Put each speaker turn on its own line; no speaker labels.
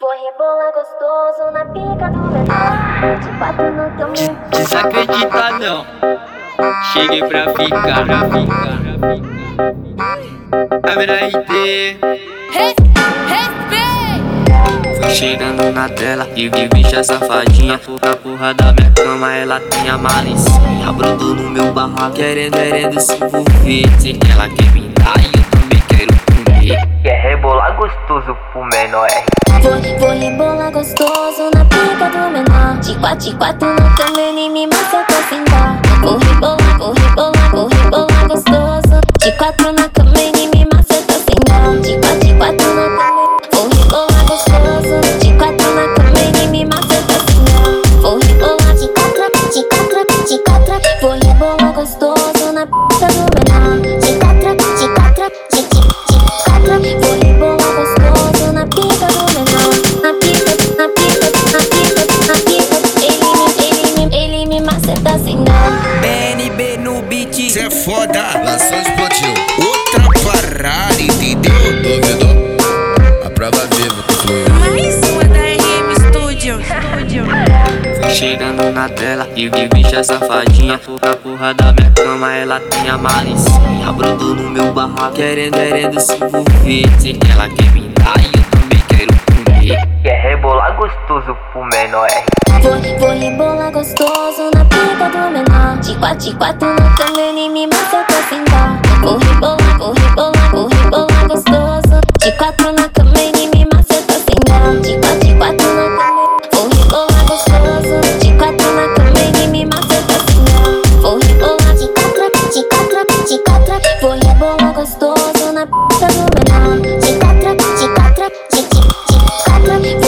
Vou rebolar gostoso na pica do menor. De quatro no caminho.
Desacredita não. Cheguei pra ficar, Câmera RT. Fui chegando na tela e vi bicha safadinha. Na porra da minha cama ela tem a malicinha. Brotou no meu barraco querendo se envolver. Sei que ela quer me dar e eu também quero comer. Quer rebolar gostoso pro menor.
Vou rebolar gostoso na pica do menor. De quatro no caminho e me maceta sem dó. Vou rebolar gostoso. De quatro na cama e me maceta sem dó. De quatro no caminho. Vou rebolar gostoso. De quatro na cama e me maceta sem dó. Vou rebolar de quatro. Vou rebolar gostoso na pica do menor. De quatro. Vou rebolar gostoso na pica do menor. Na pica. Ele me maceta sem dó.
BNB no beat.
Cê é foda, lançou explodiu. Outra parada, entendeu? Duvidou? A prova viva que fluiu.
Mais uma da RM Studio.
Fui chegando na tela e vi bicha safadinha. Na porra da minha cama ela tem a malicinha. Brotou no meu barraco querendo se envolver. Sei que ela quer me dar e eu também quero comer. Quer rebolar gostoso pro menor.
Vou rebolar gostoso na pica do menor. De quatro no caminho e me maceta sem dó. Vou rebolar gostoso. De quatro na cama e me maceta sem dó. De quatro no caminho. Vou rebolar gostoso. De quatro na cama e me maceta sem dó. Vou rebolar de quatro. Vou rebolar gostoso na pica do menor. De quatro.